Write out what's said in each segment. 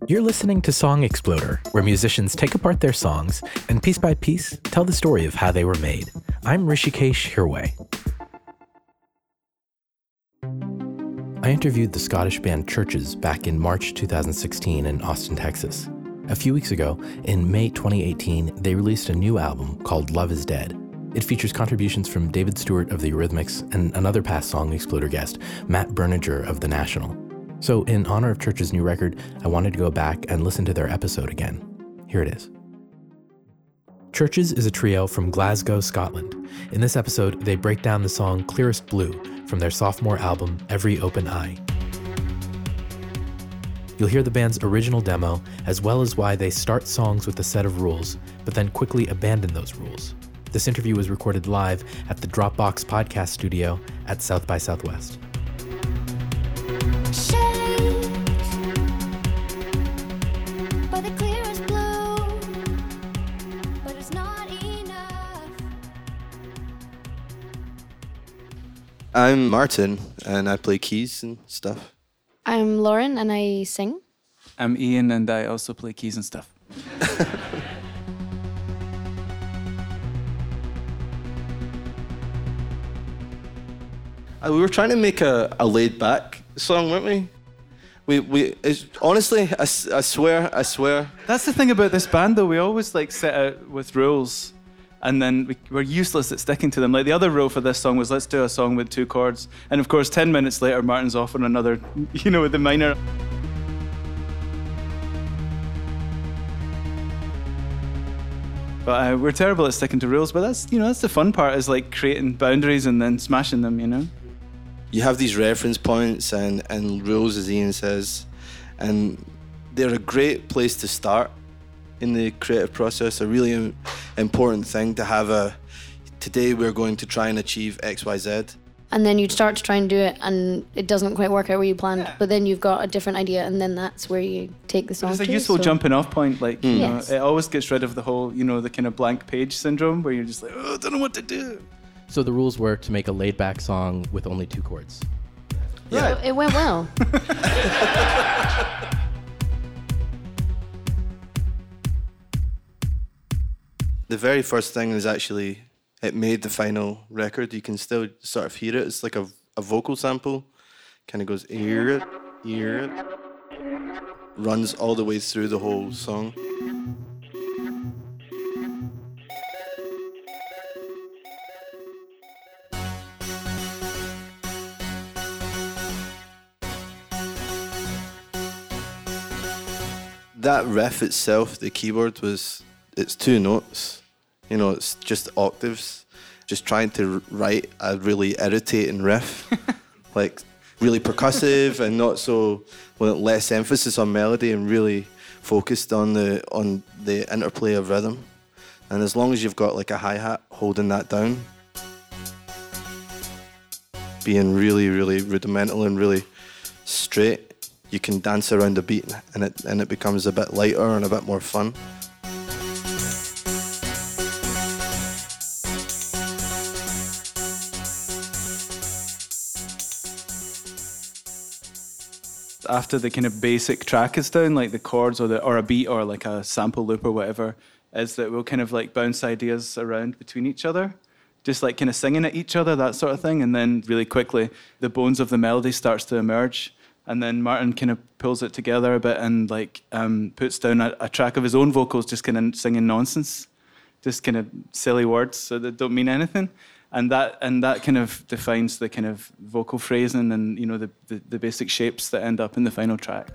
You're listening to Song Exploder, where musicians take apart their songs and piece by piece tell the story of how they were made. I'm Rishikesh Hirway. I interviewed the Scottish band Chvrches back in March 2016 in Austin, Texas. A few weeks ago, in May 2018, they released a new album called Love is Dead. It features contributions from David Stewart of the Eurythmics and another past Song Exploder guest, Matt Berninger of The National. So in honor of Chvrches' new record, I wanted to go back and listen to their episode again. Here it is. Chvrches is a trio from Glasgow, Scotland. In this episode, they break down the song Clearest Blue from their sophomore album, Every Open Eye. You'll hear the band's original demo, as well as why they start songs with a set of rules, but then quickly abandon those rules. This interview was recorded live at the Dropbox podcast studio at South by Southwest. I'm Martin, and I play keys and stuff. I'm Lauren, and I sing. I'm Ian, and I also play keys and stuff. We were trying to make a laid-back song, weren't we? Honestly, I swear. That's the thing about this band, though. We always set out with rules, and then we're useless at sticking to them. Like the other rule for this song was, let's do a song with 2 chords. And of course, 10 minutes later, Martin's off on another, with the minor. But we're terrible at sticking to rules. But that's the fun part, is creating boundaries and then smashing them, You have these reference points and rules, as Ian says, and they're a great place to start in the creative process. A really important thing to have today we're going to try and achieve X, Y, Z. And then you'd start to try and do it, and it doesn't quite work out where you planned, but then you've got a different idea, and then that's where you take the song to. It's a useful jumping off point, Yes. It always gets rid of the whole, the kind of blank page syndrome, where you're just I don't know what to do. So the rules were to make a laid-back song with only 2 chords. Yeah. So it went well. The very first thing is actually, it made the final record. You can still sort of hear it. It's like a vocal sample. Kind of goes, hear it, runs all the way through the whole song. That riff itself, the keyboard, it's 2 notes. It's just octaves. Just trying to write a really irritating riff, really percussive and not so, less emphasis on melody and really focused on the interplay of rhythm. And as long as you've got a hi-hat holding that down, being really, really rudimental and really straight, you can dance around the beat and it becomes a bit lighter and a bit more fun. After the kind of basic track is down, the chords or a beat or a sample loop or whatever, is that we'll kind of bounce ideas around between each other, just kind of singing at each other, that sort of thing. And then really quickly, the bones of the melody starts to emerge. And then Martin kind of pulls it together a bit and puts down a track of his own vocals, just kind of singing nonsense, just kind of silly words so that don't mean anything. And that kind of defines the kind of vocal phrasing and the basic shapes that end up in the final track.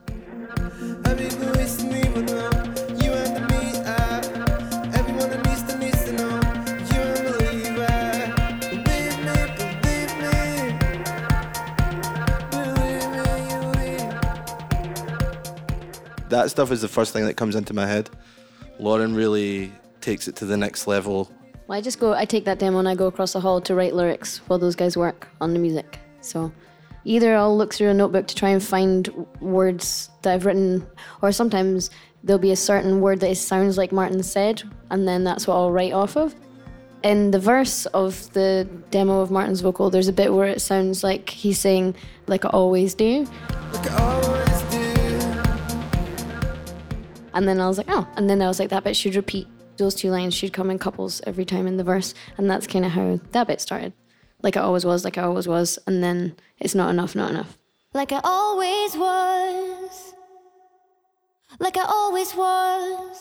That stuff is the first thing that comes into my head. Lauren really takes it to the next level. Well, I take that demo and I go across the hall to write lyrics while those guys work on the music. So either I'll look through a notebook to try and find words that I've written, or sometimes there'll be a certain word that sounds like Martin said, and then that's what I'll write off of. In the verse of the demo of Martin's vocal, there's a bit where it sounds like he's saying, like I always do. Like I always do. And then I was like, oh. And then I was like, that bit should repeat. Those two lines should come in couples every time in the verse. And that's kind of how that bit started. Like I always was, like I always was. And then it's not enough, not enough. Like I always was. Like I always was.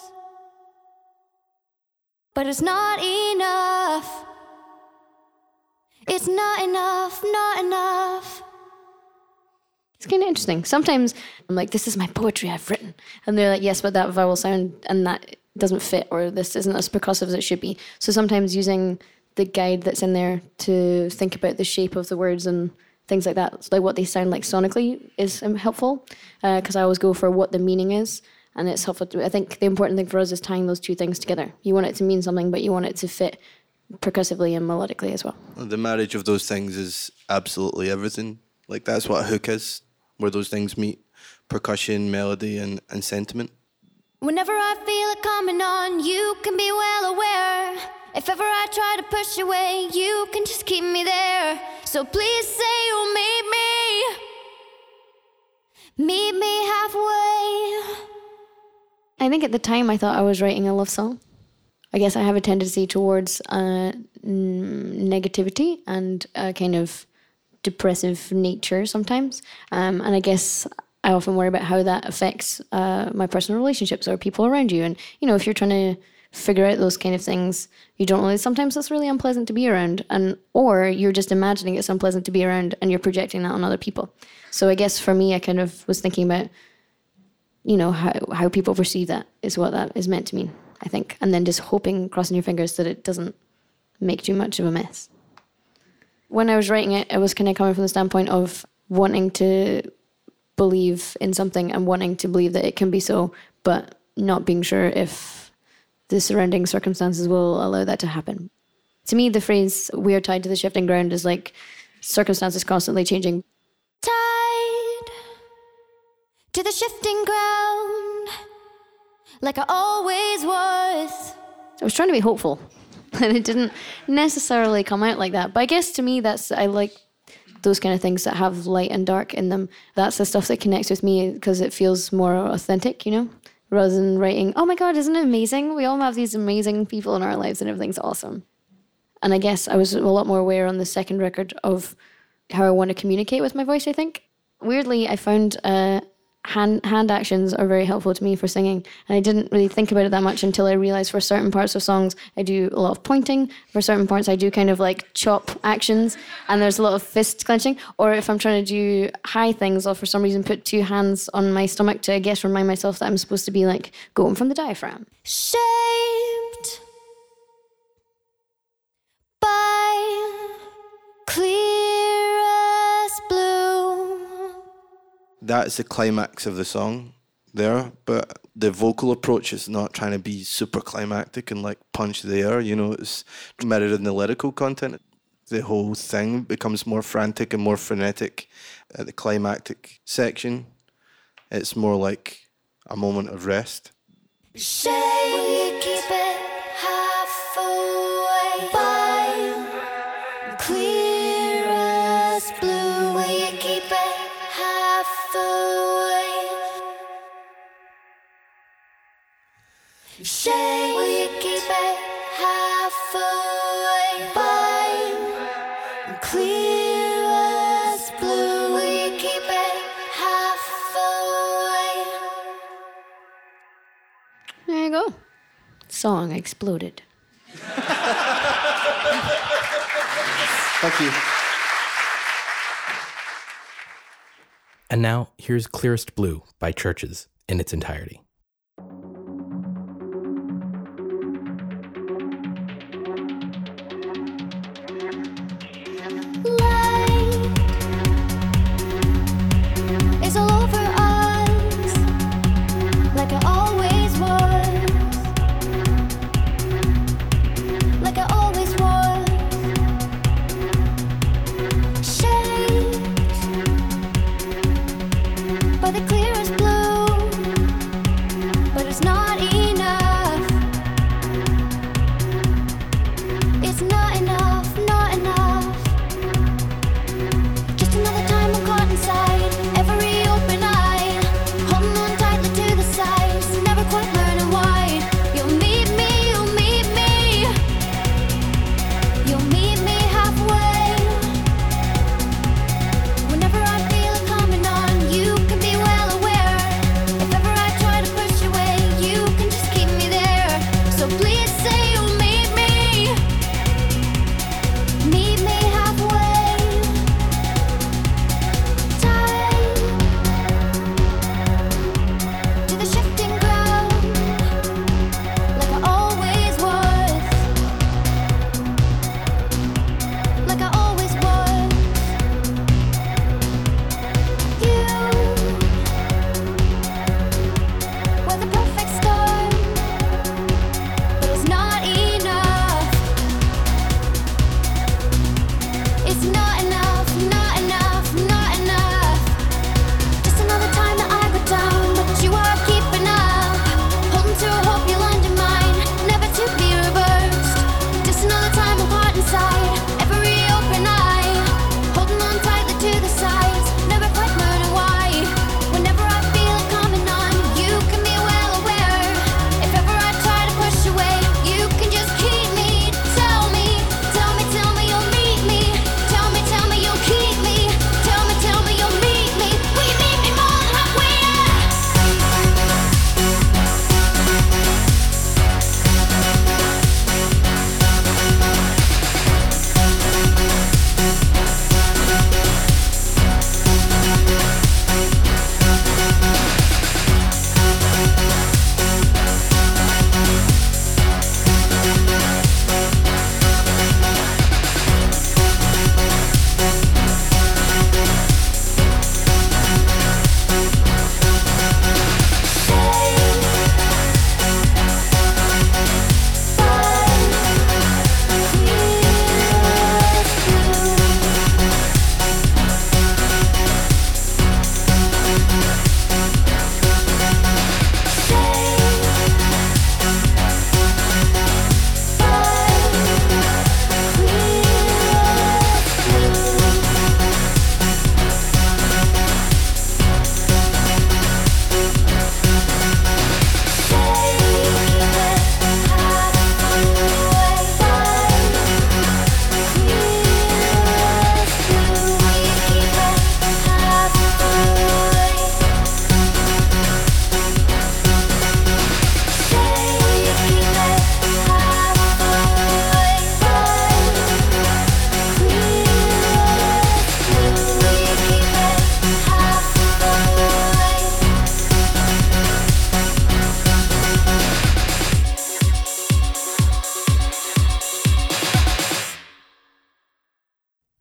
But it's not enough. It's not enough, not enough. It's kind of interesting. Sometimes I'm like, this is my poetry I've written. And they're like, yes, but that vowel sound and that doesn't fit, or this isn't as percussive as it should be. So sometimes using the guide that's in there to think about the shape of the words and things like that, like what they sound like sonically, is helpful. Because I always go for what the meaning is. And it's helpful. I think the important thing for us is tying those two things together. You want it to mean something, but you want it to fit percussively and melodically as well. The marriage of those things is absolutely everything. Like that's what a hook is, where those things meet: percussion, melody, and sentiment. Whenever I feel it coming on, you can be well aware. If ever I try to push away, you can just keep me there. So please say you'll meet me. Meet me halfway. I think at the time I thought I was writing a love song. I guess I have a tendency towards negativity and a kind of depressive nature sometimes. And I guess I often worry about how that affects my personal relationships or people around you. And, you know, if you're trying to figure out those kind of things, you don't really, sometimes it's really unpleasant to be around. Or you're just imagining it's unpleasant to be around and you're projecting that on other people. So I guess for me, I kind of was thinking about, you know, how people perceive that is what that is meant to mean, I think. And then just hoping, crossing your fingers, that it doesn't make too much of a mess. When I was writing it, it was kind of coming from the standpoint of wanting to believe in something and wanting to believe that it can be so, but not being sure if the surrounding circumstances will allow that to happen. To me, the phrase, "we are tied to the shifting ground," is like circumstances constantly changing. Tied to the shifting ground, like I always was. I was trying to be hopeful, and it didn't necessarily come out like that. But I guess to me, I like those kind of things that have light and dark in them. That's the stuff that connects with me because it feels more authentic, you know, rather than writing, oh my God, isn't it amazing? We all have these amazing people in our lives and everything's awesome. And I guess I was a lot more aware on the second record of how I want to communicate with my voice, I think. Weirdly, I found hand actions are very helpful to me for singing. And I didn't really think about it that much until I realized for certain parts of songs, I do a lot of pointing. For certain parts, I do kind of like chop actions. And there's a lot of fist clenching. Or if I'm trying to do high things, I'll for some reason put two hands on my stomach to, I guess, remind myself that I'm supposed to be like going from the diaphragm. Shaped by clearest blue. That's the climax of the song there, but the vocal approach is not trying to be super climactic and like punch the air, you know, it's mirrored in the lyrical content. The whole thing becomes more frantic and more frenetic at the climactic section. It's more like a moment of rest. Shade, keep it halfway by clearest blue. Will you keep it halfway? Shade, will you keep it halfway by clearest blue? Will you keep it halfway? There you go. Song exploded. Thank you. And now, here's Clearest Blue by Churches in its entirety. It's all over us, like I always was, like I always was. Shaped by the clearest blue.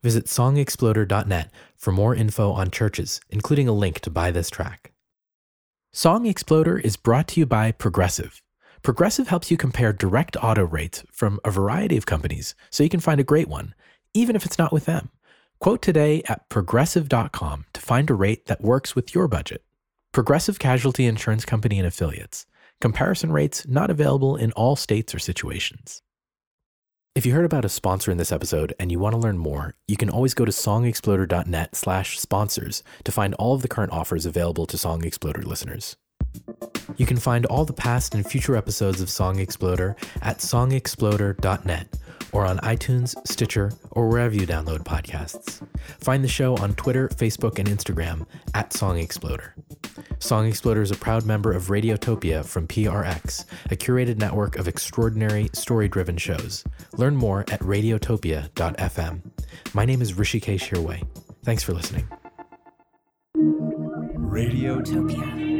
Visit songexploder.net for more info on churches, including a link to buy this track. Song Exploder is brought to you by Progressive. Progressive helps you compare direct auto rates from a variety of companies so you can find a great one, even if it's not with them. Quote today at progressive.com to find a rate that works with your budget. Progressive Casualty Insurance Company and Affiliates. Comparison rates not available in all states or situations. If you heard about a sponsor in this episode and you want to learn more, you can always go to songexploder.net/sponsors to find all of the current offers available to Song Exploder listeners. You can find all the past and future episodes of Song Exploder at songexploder.net or on iTunes, Stitcher, or wherever you download podcasts. Find the show on Twitter, Facebook, and Instagram at Song Exploder. Song Exploder is a proud member of Radiotopia from PRX, a curated network of extraordinary, story-driven shows. Learn more at radiotopia.fm. My name is Rishikesh Hirway. Thanks for listening. Radiotopia.